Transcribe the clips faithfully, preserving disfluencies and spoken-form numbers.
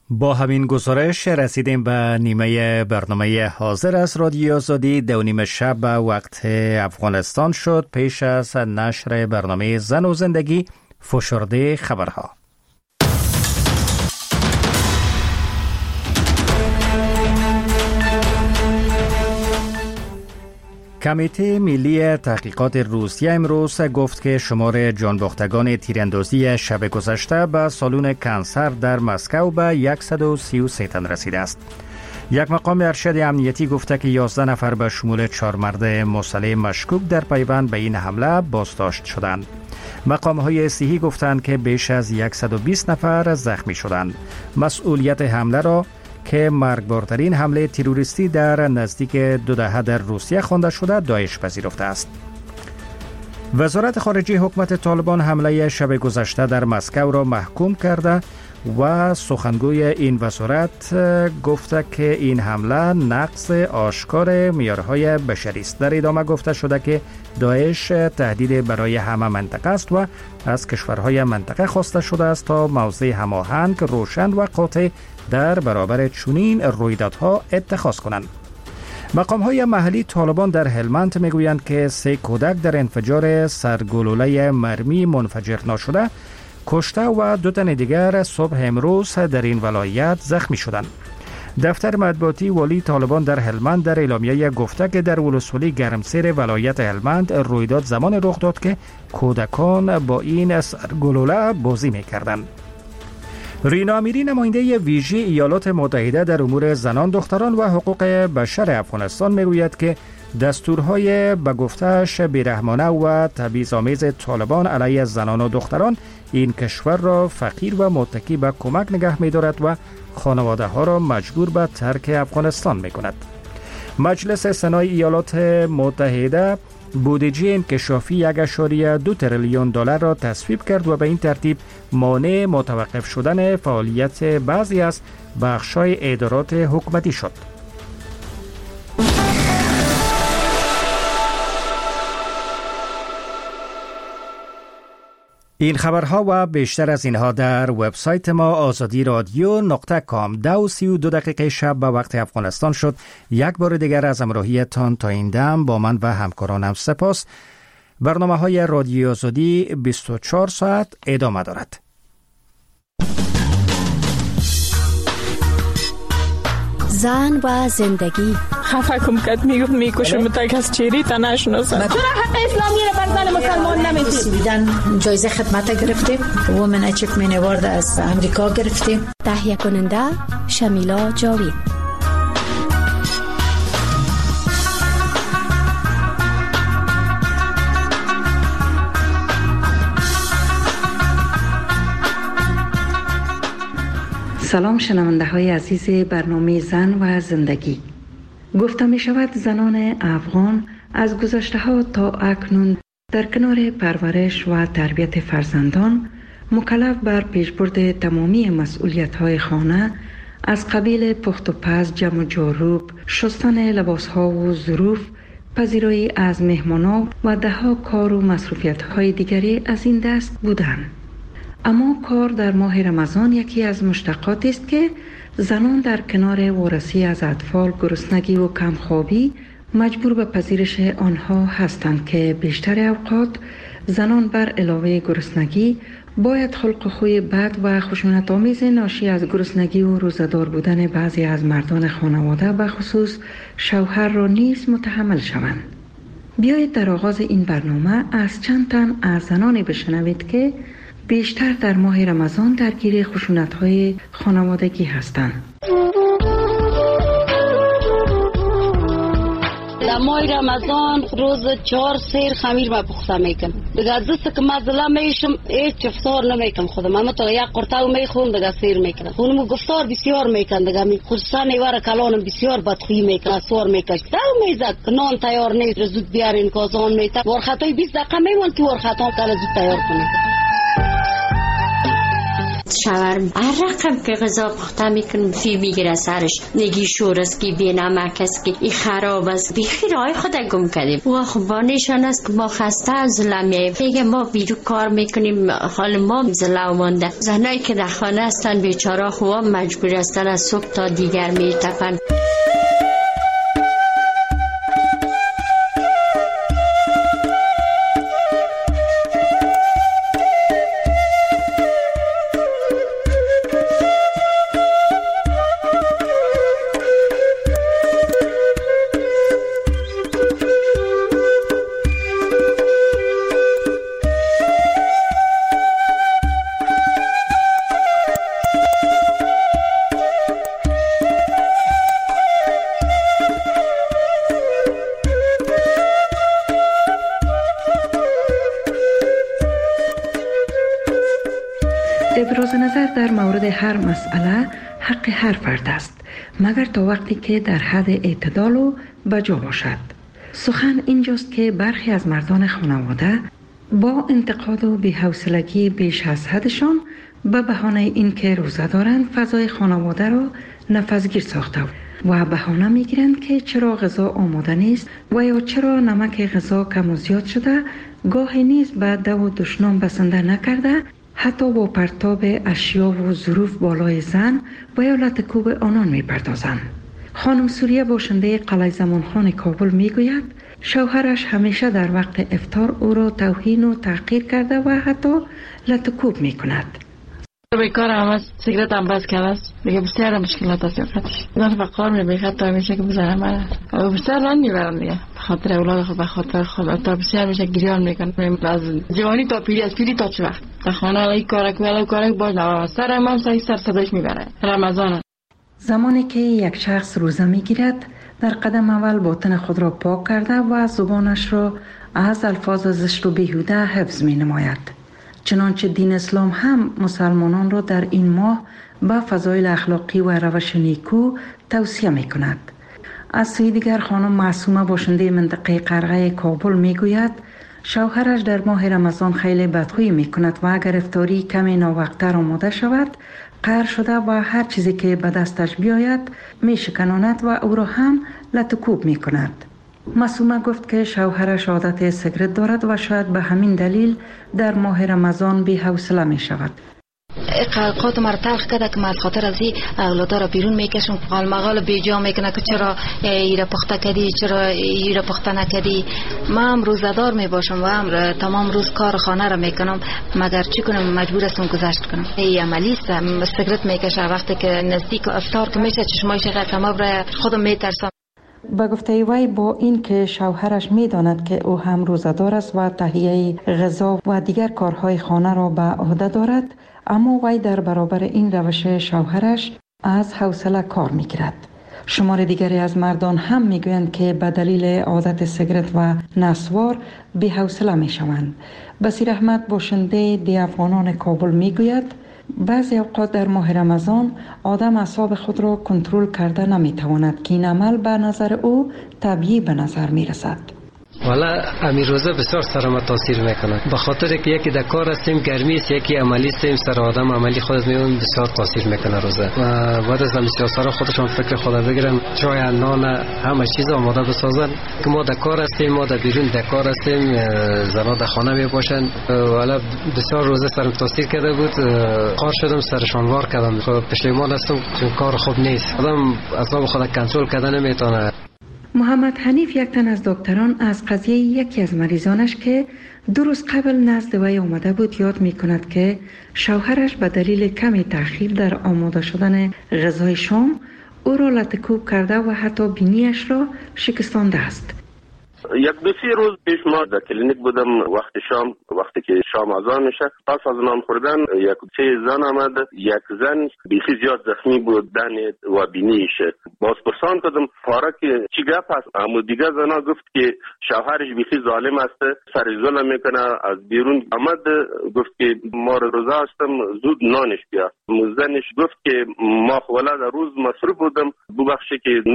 با همین گزارش رسیدیم به نیمه برنامه حاضر از رادیو آزادی. دو نیم شب به وقت افغانستان شد. پیش از نشر برنامه زن و زندگی، فشرده خبرها. کمیته ملی تحقیقات روسیه امروز گفت که شمار جانباختگان تیراندازی شب گذشته به سالن کنسر در مسکو به صد و سی و سه تن رسیده است. یک مقام ارشد امنیتی گفته که یازده نفر به شمول چهار مرد مسلح مشکوک در پیوند به این حمله بازداشت شدند. مقام‌های صحی گفتند که بیش از صد و بیست نفر زخمی شدند. مسئولیت حمله را که مرگبارترین حمله تروریستی در نزدیک دو دهه در روسیه خوانده شده داعش پذیرفته است. وزارت خارجه حکومت طالبان حمله شب گذشته در مسکو را محکوم کرده و سخنگوی این وزارت گفته که این حمله نقض آشکار معیارهای بشری است. در ادامه گفته شده که داعش تهدید برای همه منطقه است و از کشورهای منطقه خواسته شده است تا موضع هماهنگ، روشن و قاطع در برابر چنین رویدادها اتخاذ کنند. مقام‌های محلی طالبان در هلمند میگویند که سه کودک در انفجار سرگلوله مرمی منفجر ناشده کشته و دو تن دیگر صبح امروز در این ولایت زخمی شدند. دفتر مطبوعاتی والی طالبان در هلمند در اعلامیه گفته که در ولسوالی گرمسیر ولایت هلمند رویداد زمان رخ داد که کودکان با این سرگلوله بازی می‌کردند. رینا امیری نماینده ویژه ایالات متحده در امور زنان، دختران و حقوق بشر افغانستان میگوید که دستورهای به گفته‌اش بیرحمانه و تبعیض‌آمیز طالبان علیه زنان و دختران این کشور را فقیر و متکی به کمک نگه می‌دارد و خانواده ها را مجبور به ترک افغانستان می‌کند. مجلس سنای ایالات متحده بودجه انکشافی یک اشاریه دو تریلیون دلار را تصویب کرد و به این ترتیب مانع متوقف شدن فعالیت بعضی از بخش‌های ادارات حکومتی شد. این خبرها و بیشتر از اینها در وبسایت ما آزادی رادیو نقطه کام. دو سی و دو دقیقه شب به وقت افغانستان شد. یک بار دیگر از همراهیتان تا این دم با من و همکارانم سپاس. برنامه های رادیو آزادی بیست و چهار ساعت ادامه دارد. زن و زندگی. خفه کم کد میگفت میکشم تا کس چیری تا نشناسم. چرا حق اسلامی رو بر زن مسلمان نمیدید؟ بیدن جایزه خدمت گرفتیم. وومن اچیومنت اوارد از امریکا گرفتیم. تهیه کننده شمیلا جاوید. سلام شنونده های عزیز برنامه زن و زندگی. گفته می شود زنان افغان از گذشته ها تا اکنون در کنار پرورش و تربیت فرزندان مکلف بر پیشبرد تمامی مسئولیت های خانه از قبیل پخت و پز، جمع و جاروب، شستن لباس ها و ظروف، پذیرایی از مهمانان و ده ها کار و مصروفیت های دیگری از این دست بودند. اما کار در ماه رمضان یکی از مشتقاتی است که زنان در کنار وارسی از اطفال، گرسنگی و کمخوابی مجبور به پذیرش آنها هستند که بیشتر اوقات زنان بر علاوه گرسنگی باید خلق خوی بد و خشونت‌آمیز ناشی از گرسنگی و روزه‌دار بودن بعضی از مردان خانواده به خصوص شوهر را نیز متحمل شوند. بیایید در آغاز این برنامه از چند تن از زنانی بشنوید که بیشتر در ماه رمضان درگیر خشونت‌های خانوادگی هستند. در ماه رمضان روز چهار سیر خمیر ما پخته میکنم. دیگه از دست که مزله میشم هیچ افطار نمیکنم خودم. اما تا یک قرطه میخورم دیگه سیر میکنم. خونم گفتار بسیار میکنم دیگه می خصوصا نیوار کلانم بسیار بدخویی میکنه، سوار میکش. دل میزد که نان تیار نیست، زود بیارین کازان میته. ورخطای بیست دقیقه میمون که ورخطا کلا زود تیار کنید. شوهر هر رقم که غذا پخته میکنم فی میگیره سرش، نگی شور است که بی نمک است که این خراب است، بیخی رای خود گم کردیم. و خب با نشان است که ما خسته از ظلمیه، میگه ما بیرو کار میکنیم، حال ما ظلم مانده. زنایی که در خانه هستن بیچاره خواه مجبور هستن از صبح تا دیگر میتپن. ابراز نظر در مورد هر مسئله حق هر فرد است، مگر تا وقتی که در حد اعتدال و بجا باشد. سخن اینجاست که برخی از مردان خانواده با انتقاد و بی‌حوصلگی بیش از حدشان به بهانه اینکه روزه دارند فضای خانواده را نفسگیر ساخته و بهانه میگیرند که چرا غذا آماده نیست و یا چرا نمک غذا کم و زیاد شده، گاهی نیز به دو و دشنام بسنده نکرده، حتی با پرتاب اشیا و ظروف بالای زن و یا لطکوب آنان می پردازند. خانم سوریه باشنده قلعه زمانخان کابل می گوید شوهرش همیشه در وقت افطار او را توهین و تحقیر کرده و حتی لطکوب می کند. بیکار هم است، سیگرت هم بس کرده است، دیگه بسیار مشکلات است یافتش. من فقار می بیخد تا میشه که بزنم من بسیار ران میبرم دیگه، بخاطر اولاد خود بخاطر خود تا بسیار میشه گریان میکنم از جوانی تا پیری، از پیری تا چه وقت در خانه ای کارک ولی کارک باز نوام سرم هم سعی سر صداش میبره. رمضان زمانی که یک شخص روزه میگیرد در قدم اول باطن خود را پاک کرده و زبانش را از الفاظ زشت و بیهوده حفظ می نماید. چنانچه دین اسلام هم مسلمانان را در این ماه به فضایل اخلاقی و روش نیکو توصیه می کند. از سوی دیگر خانم معصومه باشنده منطقه قرغه کابل می گوید شوهرش در ماه رمضان خیلی بدخویی می کند و اگر افطاری کمی ناوقتر آماده شود قهر شده و هر چیزی که به دستش بیاید می شکناند و او را هم لطکوب می کند. معصومه گفت که شوهرش عادت سیگرت دارد و شاید به همین دلیل در ماه رمضان بی حوصله می شود. قلقات مرا تلخ کرده که من از خاطر از این اولادا را بیرون میکشم، قال مقال بیجا میکنه که چرا ایره پخته کردی، چرا ایره پخته نکردی. من هم روزدار میباشم و هم تمام روز کار خانه را میکنم، مگر چی کنم مجبور هستم گذشت کنم. این عملی است، سیگرت میکشه وقتی که نزدیک افطار که میشه چشمایش قسمه برای خودم میترسم. با گفته وی با این که شوهرش میداند که او هم روزدار است و تهیه غذا و دیگر کارهای خانه را به عهده دارد، اما وی در برابر این روش شوهرش از حوصله کار میگیرد. شمار دیگری از مردان هم میگویند که به دلیل عادت سیگرت و نسوار بی حوصله میشوند. بصیر احمد باشنده دی افغانان کابل میگوید بعضی اوقات در ماه رمضان آدم اعصاب خود را کنترل کرده نمیتواند که این عمل به نظر او طبیعی به نظر میرسد. والا امیر روزه بسیار سر ما تاثیر میکنه، به خاطر که یکی در کار هستیم گرمی است، یکی عملی هستیم، سر آدم عملی خودت میون بسیار تاثیر میکنه روزه. و بعد از سیاسا خودشان فکر خود بگیرن، چای نان همه چیز آماده بسازن که ما در کار هستیم، ما در بیرون در کار هستیم، زنا در خانه می باشن. والا بسیار روزه سرم تاثیر کرده بود، کار شدم سرشان وار کردم، خب پشیمان هستم چون کار خوب نیست، آدم اعصاب خود کنترل کردن نمیتونه. محمد حنیف یک تن از دکتران از قضیه یکی از مریضانش که دو روز قبل نزد وی آمده بود یاد می کند که شوهرش به دلیل کمی تأخیر در آماده شدن غذای شام او را لطکوب کرده و حتی بینیش را شکستانده است. یک دو سه روز پیش ما در کلینیک بودم، وقت شام وقتی که شام اذان میشه پس از نان خوردن یک سه زن آمد، یک زن بیخی زیاد زخمی بود دن و بینیش. باز پرسان کردم پاره که چی گپ است، اما دیگه زنا گفت که شوهرش بیخی ظالم است، سر ظلم میکنه. از بیرون آمد گفت که ما روزه هستم زود نانش بیا. زنش گفت که ما خواله در روز مصروف بودم، ببخشی که نان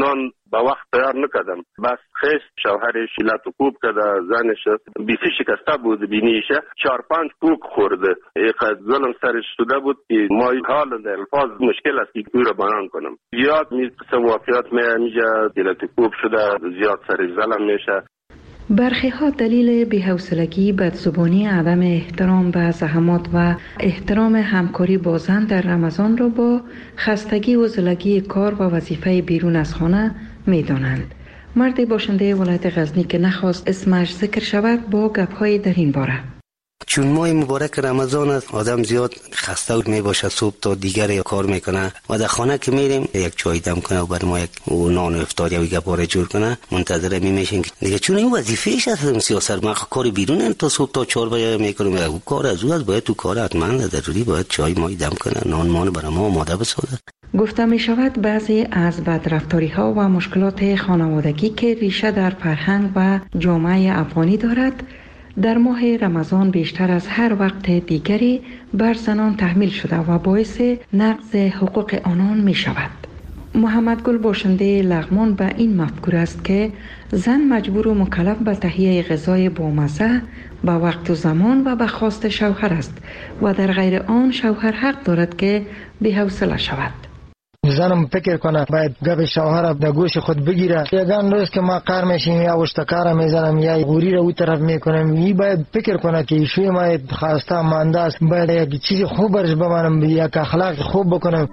با وقت تیار نکردم. بس خیست شوهرش لط و کوب کرده، زنش بیسی شکسته بود بینیشه، چهار پنج کوک خورده. اینقدر ظلم سرش شده بود که ما حال در الفاظ مشکل است که کوی را بیان کنم. زیاد می قسم واقعیات میشه، لط و کوب شده، زیاد سرش ظلم میشه. برخی ها دلیل بی‌حوصلگی، بدزبانی، عدم احترام به زحمات و احترام همکاری با زن در رمضان را با خستگی و زلگی کار و وظیفه بیرون از خانه می دانند. مردی باشنده ولایت غزنی که نخواست اسمش ذکر شود با گپ‌های در این باره: چون ماه مبارک رمضان است، آدم زیاد خسته می باشه، صبح تا دیگر کار میکنه و در خانه که میریم یک چای دم کنه و بر ما یک نان و افطار یا گپاره جور کنه، منتظر می میشیم که دیگه چون این وظیفه‌اش است. سیاست ما کار بیرون تا صبح تا چهار بجه میکنیم، او کار از او است، باید تو کار حتما ضروری باید چای مای دم کنه، نان مان برای ما آماده بسازه. گفته می شود بعضی از بدرفتاری ها و مشکلات خانوادگی که ریشه در فرهنگ و جامعه افغانی دارد، در ماه رمضان بیشتر از هر وقت دیگری بر زنان تحمیل شده و باعث نقض حقوق آنان می شود. محمد گل باشنده لغمان به این مفکور است که زن مجبور و مکلف به تهیه غذای بامزه به وقت و زمان و به خواست شوهر است و در غیر آن شوهر حق دارد که بی‌حوصله شود. زنم فکر کنه باید گپ شوهر در گوش خود بگیره. یگان روز که ما کار میشیم یا اشتکار میزنم یا غوری رو اون طرف میکنم، این باید فکر کنه که ایشوی ما خواسته مانده است، باید یک چیز خوب برش بمانم، یک اخلاق خوب بکنم.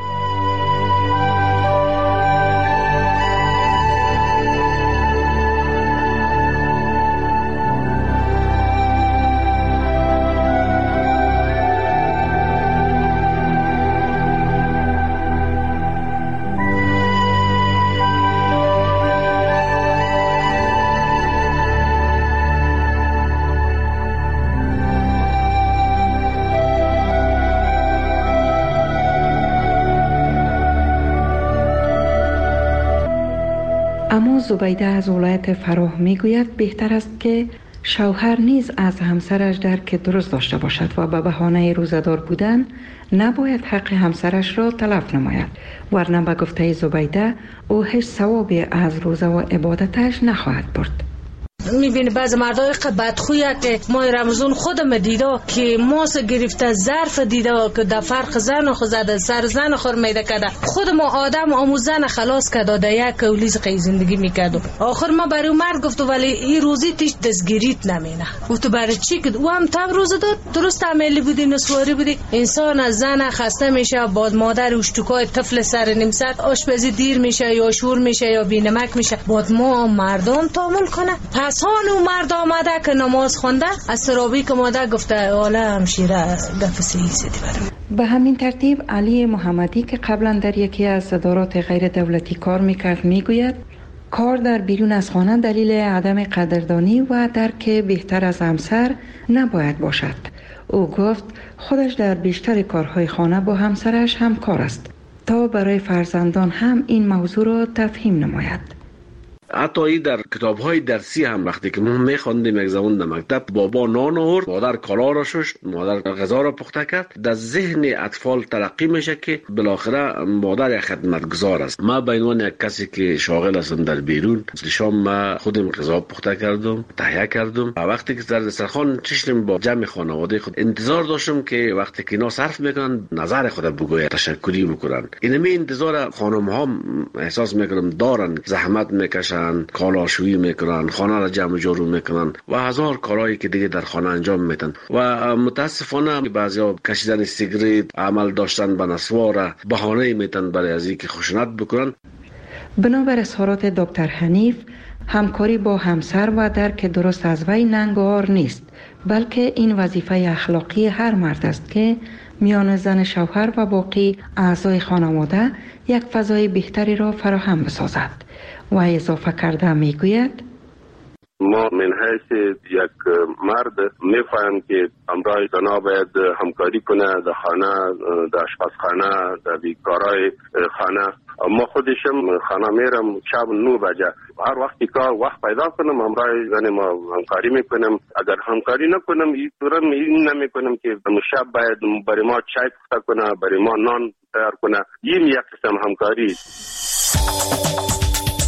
اما زبیده از ولایت فراه میگوید بهتر است که شوهر نیز از همسرش درک درست داشته باشد و به بهانه روزدار بودن نباید حق همسرش را تلف نماید، ورنه به گفته زبیده او هیچ ثوابی از روزه و عبادتش نخواهد برد. میبینی بعض مردای بدخویه که ماه رمضان خودم دیده که ماس گرفته، ظرف دیده که در فرق زن خود زده، سر زن خور میده کده، خود ما آدم آموزن خلاص کده در یک کولیز قی زندگی میکدو. آخر ما برای مرد گفتو ولی این روزی تیش دستگیریت نمینه. گفتو برای چی که او هم تب روزه داد، درست عملی بودی، نسواری بودی. انسان از زن خسته میشه، باد مادر اشتکای طفل سر نیم ساعت آشپزی دیر میشه یا شور میشه یا بینمک میشه، باد ما مردم تامل کنه. پس هانو مرد آمده که نماز خونده، از سرابی که ماده گفته آله همشیره گفت سیدی برم. به همین ترتیب علی محمدی که قبلا در یکی از صدارات غیر دولتی کار میکرد میگوید کار در بیرون از خانه دلیل عدم قدردانی و درک بهتر از همسر نباید باشد. او گفت خودش در بیشتر کارهای خانه با همسرش همکار است تا برای فرزندان هم این موضوع را تفهیم نماید. حتی ای در کتاب‌های درسی هم وقتی که ما می‌خواندیم یک زمان در مکتب، بابا نان آورد، مادر کالا را شست، مادر غذا را پخته کرد، در ذهن اطفال ترقی میشه که بالاخره مادر یک خدمتگزار است. ما به عنوان یک کسی که شاغل هستم در بیرون، شام ما خودم غذا پخته کردم، تهیه کردم و وقتی که در دسترخوان چشم با جمع خانواده خود انتظار داشتم که وقتی که اینا صرف میکنن نظر خود بگوید، تشکری بکنن. اینمی انتظار خانم‌ها احساس میکنم دارن، زحمت میکشن، کالاشویی میکنن، خانه را جمع جارو میکنن و هزار کارهایی که دیگه در خانه انجام میدن و متاسفانه بعضیا کشیدن سیگریت، عمل داشتن به نسوار بهانه میتن برای از اینکه خشونت بکنن. بنابر اظهارات دکتر حنیف، همکاری با همسر و درک درست از وی ننگار نیست، بلکه این وظیفه اخلاقی هر مرد است که میان زن شوهر و باقی اعضای خانواده یک فضای بهتری را فراهم بسازد. و اضافه کرده میگوید ما من حیث یک مرد میفهم که همراه زنا باید همکاری کنه در خانه، در آشپزخانه، در بیکارای خانه. ما خودشم خانه میرم شب نو بجه، هر وقتی که وقت پیدا کنم همراه زن ما همکاری میکنم. اگر همکاری نکنم این طورم این نمیکنم که شب باید برای ما چای پخته کنه، برای ما نان تیار کنه. این یک قسم همکاری.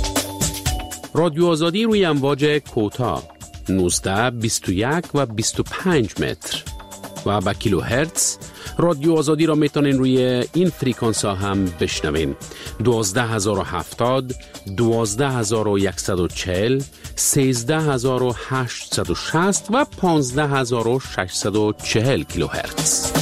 رادیو آزادی روی امواج کوتاه نوزده، بیست و یک و بیست و پنج متر و با کیلو هرتز. رادیو آزادی را میتونین روی این فریکانس ها هم بشنوین: دوازده هزار و هفتاد، دوازده هزار و صد و چهل، سیزده هزار و هشتصد و شصت و پانزده هزار و ششصد و چهل کیلو هرتز.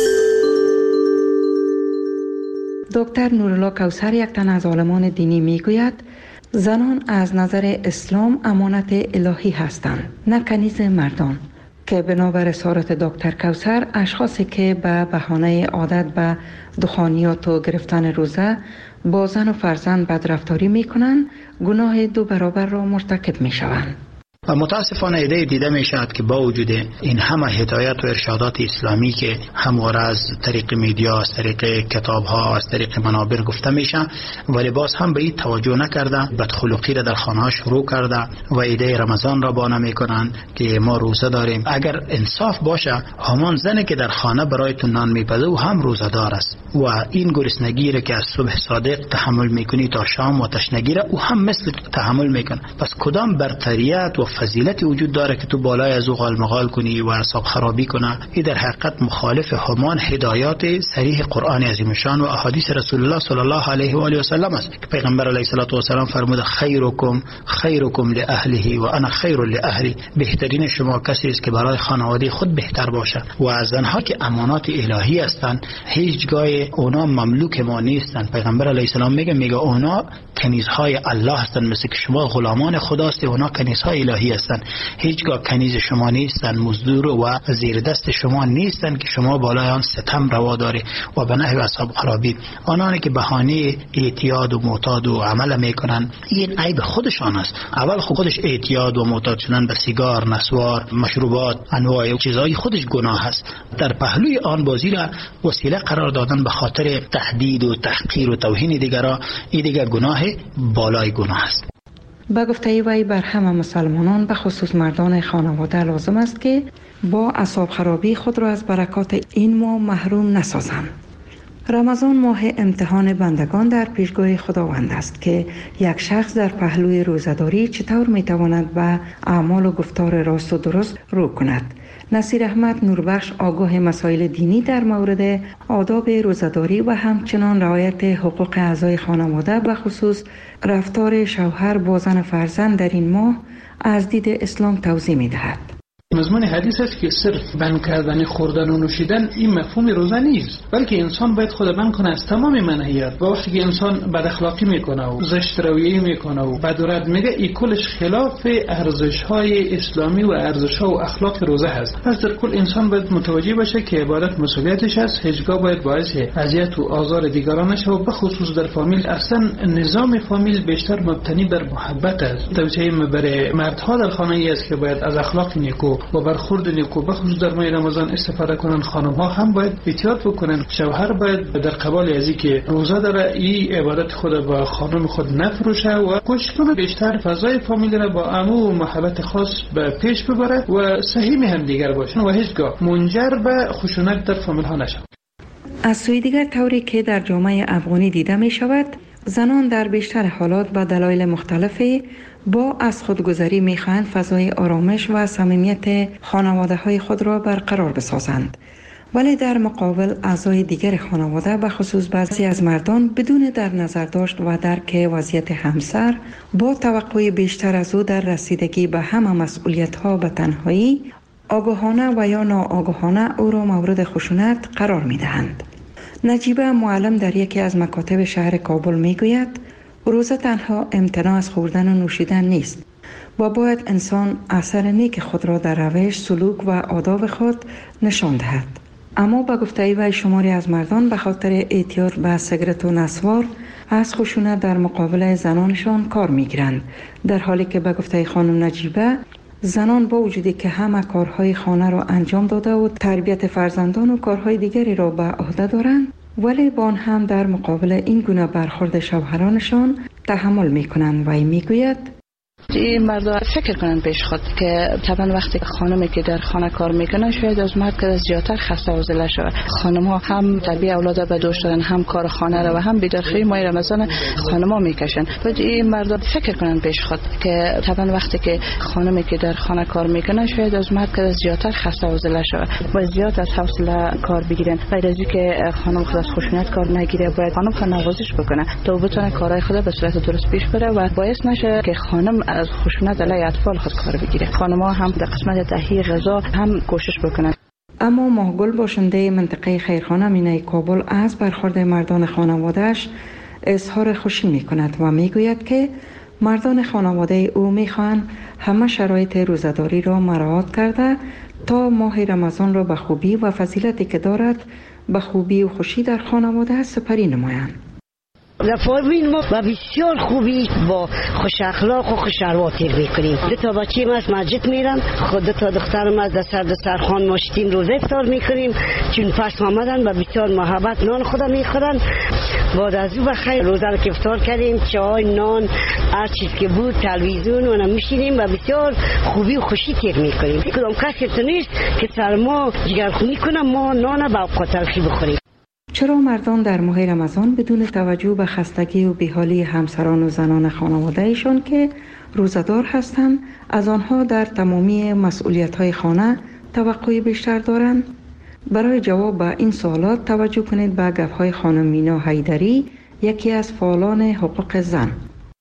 دکتر نورالله کوثر، یک تن از عالمان دینی، میگوید زنان از نظر اسلام امانت الهی هستند، نه کنیز مردان، که بنابر اسارت دکتر کوثر اشخاصی که به بهانه عادت به دخانیات و گرفتن روزه با زن و فرزند بدرفتاری میکنند، گناه دو برابر را مرتکب میشوند. و متاسفانه ایده دیده می شود که با وجود این همه هدایت و ارشادات اسلامی که همواره از طریق میدیا، از طریق کتاب ها، از طریق منابر گفته میشه، ولی باز هم به این توجه نکرده، بدخلقی را در خانه ها شروع کرده و ایده رمضان را بانه میکنن که ما روزه داریم. اگر انصاف باشه، همان زنی که در خانه برایتون نان میپزه و هم روزه دار است و این گرسنگی را که از صبح صادق تحمل میکنی تا شام و تشنگی را او هم مثل تحمل میکنه. پس کدام برتریت و فضیلتی وجود داره که تو بالای از او غالمغال کنی و اعصاب خرابی کنه؟ این در حقیقت مخالف همان هدایات صریح قرآن عظیم شان و احادیث رسول الله صلی الله علیه و آله و سلم است که پیغمبر علیه الصلاه و سلام فرموده خیرکم خیرکم لاهله و انا خیر لاهلی. بهترین شما کسی است که برای خانواده خود بهتر باشه. و از زنها که امانات الهی هستند، هیچگاه اونا مملوک ما نیستند. پیغمبر علیه السلام میگه میگه اونا کنیزهای الله هستند، مثل که شما غلامان خداست، اونا کنیزهای الهی هستند. هیچگاه کنیز شما نیستند، مزدور و زیر دست شما نیستند که شما بالای آن ستم روا داری و به نحو اصحاب خرابی. آنانی که بهانه اعتیاد و معتاد و عمل میکنن، این عیب خودشان است. اول خودش اعتیاد و معتاد شدن به سیگار، نسوار، مشروبات، انواع چیزهای خودش گناه است. در پهلوی آن بازی را وسیله قرار دادن به خاطر تهدید و تحقیر و توهین دیگران، این دیگر گناه بالای گناه است. با گفته وی بر همه مسلمانان به خصوص مردان خانواده لازم است که با اعصاب خرابی خود را از برکات این ماه محروم نسازند. رمضان ماه امتحان بندگان در پیشگاه خداوند است که یک شخص در پهلوی روزه‌داری چطور میتواند به اعمال و گفتار راست و درست رو کند. نصیر احمد نوربخش آگاه مسائل دینی در مورد آداب روزه‌داری و همچنان رعایت حقوق اعضای خانواده به خصوص رفتار شوهر با زن فرزند در این ماه از دید اسلام توضیح می‌دهد. مضمون حدیث است که صرف بند کردن خوردن و نوشیدن این مفهوم روزه نیست، بلکه انسان باید خود بند کنه از تمام منهیات. و وقتی که انسان بد اخلاقی میکنه و زشت رویه میکنه و بد و رد میگه، این کلش خلاف ارزش های اسلامی و ارزش ها و اخلاق روزه هست. پس در کل انسان باید متوجه باشه که عبادت مسئولیتش است، هیچگاه باید باعث اذیت و آزار دیگران نشه. و به خصوص در فامیل، اصلا نظام فامیل بیشتر مبتنی بر محبت است. توصیه برای مردها در خانه ای است که باید از اخلاق نیکو و برخورد نیکو به خصوص در ماه رمضان استفاده کنن. خانم ها هم باید احتیاط بکنن. شوهر باید در قبال ازی که روزه داره این عبادت خود با خانم خود نفروشه و کوشش کنه بیشتر فضای فامیل را با امو و محبت خاص به پیش ببره و صحیح هم دیگر باشن و هیچگاه منجر به خشونت در فامیل ها نشه. از سوی دیگر طوری که در جامعه افغانی دیده می شود، زنان در بیشتر حالات با دلایل مختلفی با از خودگذری می‌خواهند فضای آرامش و صمیمیت خانواده‌های خود را برقرار بسازند، ولی در مقابل اعضای دیگر خانواده به خصوص بعضی از مردان بدون در نظر داشت و درک وضعیت همسر با توقع بیشتر از او در رسیدگی به همه مسئولیت‌ها به تنهایی آگاهانه و یا ناآگاهانه او را مورد خشونت قرار می‌دهند. نجیبه معلم در یکی از مکاتب شهر کابل می‌گوید روزه تنها امتناع از خوردن و نوشیدن نیست و باید انسان اثر نیک خود را در روش، سلوک و آداب خود نشان دهد. اما با گفته وی شماری از مردان به خاطر اعتیاد به سیگرت و نسوار از خشونت در مقابل زنانشان کار میگیرند، در حالی که به گفته خانم نجیبه زنان با وجودی که همه کارهای خانه را انجام داده و تربیت فرزندان و کارهای دیگری را به عهده دارند، ولی با آن هم در مقابل این گونه برخورد شوهرانشان تحمل می کنند. و می گوید این مردا فکر کنن پیش خود که طبعا وقتی خانمی که در خانه کار میکنه شاید از مرد که زیادتر خسته و زله شود. خانم ها هم تربیت اولاد به دوش دارن، هم کار خانه را و هم بیدارخوری ماه رمضان خانم ها میکشن. بعد این مردا فکر کنن پیش خود که طبعا وقتی که خانمی که در خانه کار میکنه شاید از مرد که زیادتر خسته و زله شود و زیاد از حوصله کار بگیرن. غیر از اینکه خانم خود از خشونت کار نگیره، باید خانم خود نوازش بکنه تا بتونه کارهای خود به صورت درست پیش بره و باعث نشه که خانم از خشونت علیه اطفال خود کار بگیره. خانم ها هم در قسمت تهیه غذا هم کوشش بکنن. اما ماهگل باشنده منطقه خیرخانه مینای کابل از برخورد مردان خانواده‌اش اظهار خوشی می کند و می گوید که مردان خانواده او می خواهند همه شرایط روزداری را مراعات کرده تا ماه رمضان را به خوبی و فضیلتی که دارد به خوبی و خوشی در خانواده سپری نمایند. لفاوین ما و بسیار خوبی با خوش اخلاق و خوش رواتر میکنیم. دو تا بچه ما از مسجد میرن، خود دو تا دخترم از دستر دسترخوان ماشتیم روزه افطار میکنیم، چون پس آمدن و بسیار محبت نان خدا میخورن. بعد از او بخیر روزه رو که افطار کردیم، چای، نان، هر چیز که بود، تلویزیون و میشینیم و بسیار خوبی و خوشی تیر میکنیم. کدام کسی تو نیست که سر ما جگرخونی کنه ما نان با اوقات تلخی بخوریم. چرا مردان در ماه رمضان بدون توجه به خستگی و بیحالی همسران و زنان خانواده‌ایشان که روزدار هستند از آنها در تمامی مسئولیت‌های خانه توقع بیشتر دارند؟ برای جواب به این سوالات توجه کنید به گفت‌های خانم مینا حیدری، یکی از فعالان حقوق زن.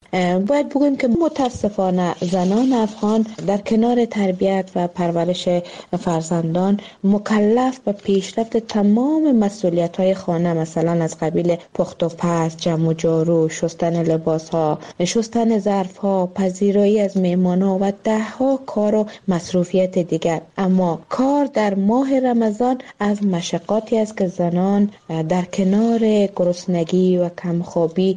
باید بگویم که متاسفانه زنان افغان در کنار تربیت و پرورش فرزندان مکلف به پیشرفت تمام مسئولیت‌های خانه، مثلا از قبیل پخت و پز، جمع و جارو، شستن لباس‌ها، شستن ظرف‌ها، پذیرایی از مهمان‌ها و ده‌ها کار و مصروفیت دیگر. اما کار در ماه رمضان از مشقاتی است که زنان در کنار گرسنگی و کمخوابی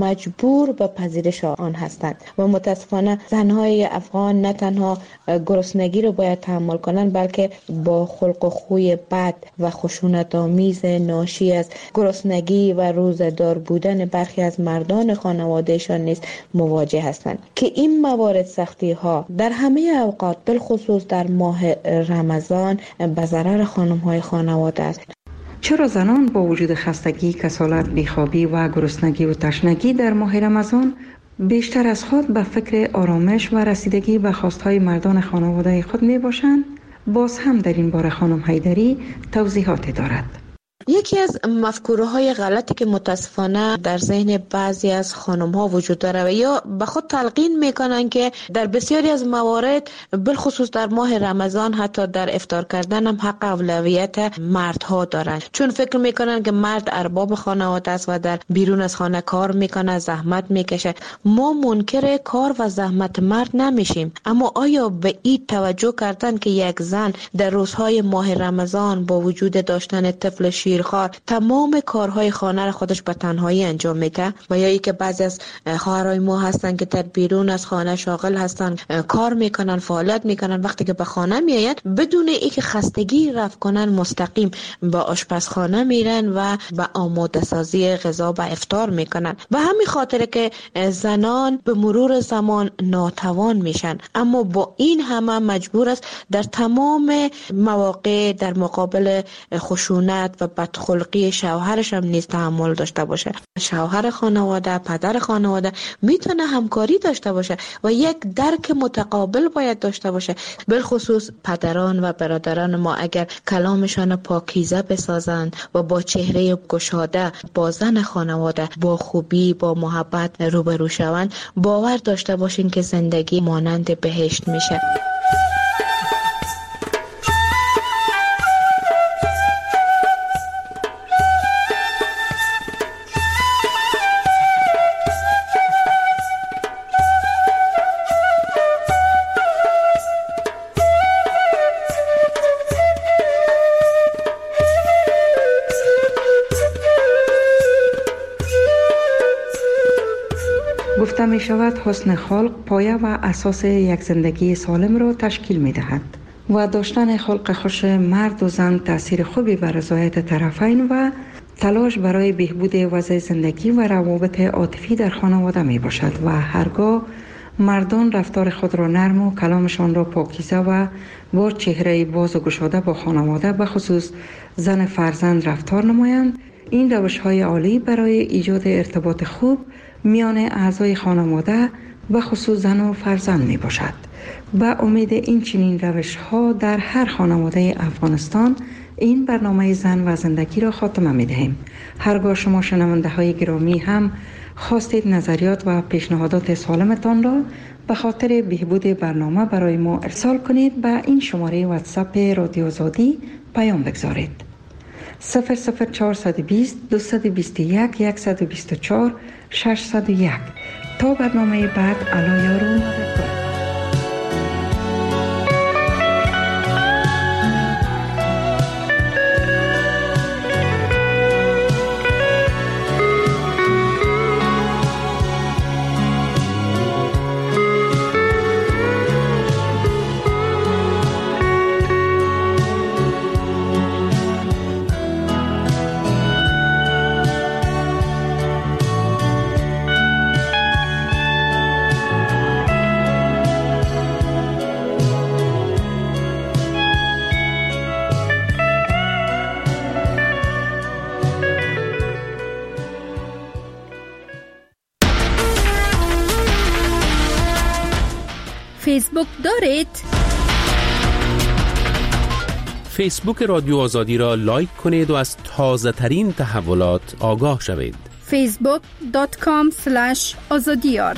مجبور به پذیرش آن هستند و متاسفانه زنهای افغان نه تنها گرسنگی رو باید تحمل کنند، بلکه با خلق و خوی بد و خشونت آمیز ناشی از گرسنگی و روزدار بودن برخی از مردان خانوادهشان نیز مواجه هستند که این موارد سختی ها در همه اوقات بالخصوص در ماه رمضان به ضرر خانم های خانواده است. چرا زنان با وجود خستگی، کسالت، بیخوابی و گرسنگی و تشنگی در ماه رمضان بیشتر از خود به فکر آرامش و رسیدگی به خواستهای مردان خانواده خود می باشند؟ باز هم در این باره خانم حیدری توضیحاتی دارد. یکی از مفکوره‌های غلطی که متاسفانه در ذهن بعضی از خانم‌ها وجود داره و یا به خود تلقین میکنن که در بسیاری از موارد بالخصوص در ماه رمضان حتی در افطار کردن هم حق اولویت مردها دارن، چون فکر میکنن که مرد ارباب خانواده است و در بیرون از خانه کار میکنه، زحمت میکشه. ما منکر کار و زحمت مرد نمیشیم، اما آیا به این توجه کردن که یک زن در روزهای ماه رمضان با وجود داشتن طفل شیرخوار تمام کارهای خانه را خودش به تنهایی انجام میده؟ و یا ای که بعضی از خواهرای ما هستن که در بیرون از خانه شاغل هستن، کار میکنن، فعالیت میکنن، وقتی که به خانه میاین بدون ای که خستگی رفع کنن مستقیم به آشپزخانه میرن و به آماده سازی غذا و افطار میکنن. و همین خاطره که زنان به مرور زمان ناتوان میشن، اما با این همه مجبور است در تمام مواقع در مقابل خشونت و بدخلقی شوهرش هم نیز تحمل داشته باشه. شوهر خانواده، پدر خانواده میتونه همکاری داشته باشه و یک درک متقابل باید داشته باشه. بالخصوص پدران و برادران ما اگر کلامشان پاکیزه بسازند و با چهره گشاده با زن خانواده با خوبی، با محبت روبرو شوند، باور داشته باشین که زندگی مانند بهشت میشه. گفته می شود حسن خلق پایه و اساس یک زندگی سالم را تشکیل می دهد و داشتن خلق خوش مرد و زن تأثیر خوبی بر رضایت طرفین و تلاش برای بهبود وضع زندگی و روابط عاطفی در خانواده می باشد و هرگاه مردان رفتار خود را نرم و کلامشان را پاکیزه و با چهره باز و گشاده با خانواده به خصوص زن فرزند رفتار نمایند. این روش های عالی برای ایجاد ارتباط خوب میان اعضای خانواده به خصوص زن و فرزند می باشد. به امید این چنین روش ها در هر خانواده افغانستان این برنامه زن و زندگی را خاتمه می دهیم. هرگاه شما شنونده های گرامی هم خواستید نظریات و پیشنهادات سالمتان را به خاطر بهبود برنامه برای ما ارسال کنید. به این شماره واتساپ رادیو آزادی پیام بگذارید. صفر صفر چهارصد و بیست دویست و بیست و یک صد و بیست و چهار ششصد و یک. تا برنامه بعد الا یارو مدد. فیسبوک دارید؟ فیسبوک رادیو آزادی را لایک کنید و از تازه ترین تحولات آگاه شوید. فیسبوک دات کام اسلش آزادیار.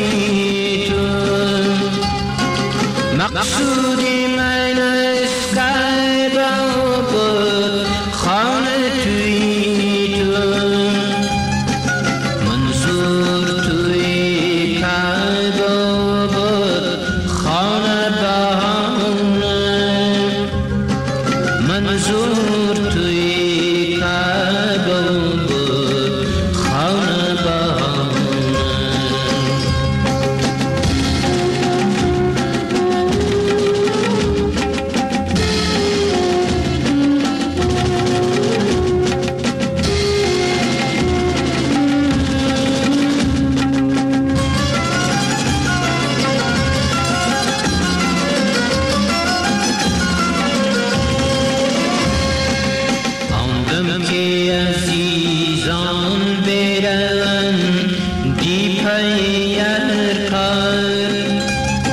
مقصودی من است